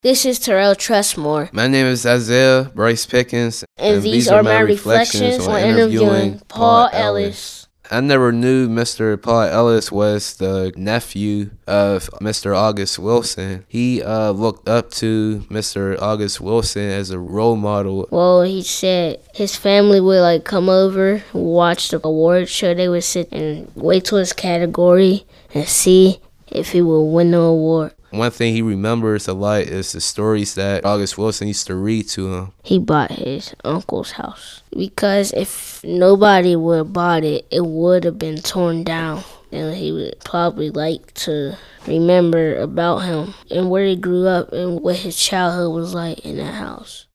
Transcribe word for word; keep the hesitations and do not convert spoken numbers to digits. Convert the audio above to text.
This is Terrell Trustmore. My name is Isaiah Bryce Pickens, and, and these, these are, are my reflections on interviewing Paul Ellis. I never knew Mister Paul Ellis was the nephew of Mister August Wilson. He uh, looked up to Mister August Wilson as a role model. Well, he said his family would like come over, watch the award show. They would sit and wait till his category and see if he will win the award. One thing he remembers a lot is the stories that August Wilson used to read to him. He bought his uncle's house because if nobody would have bought it, it would have been torn down. And he would probably like to remember about him and where he grew up and what his childhood was like in that house.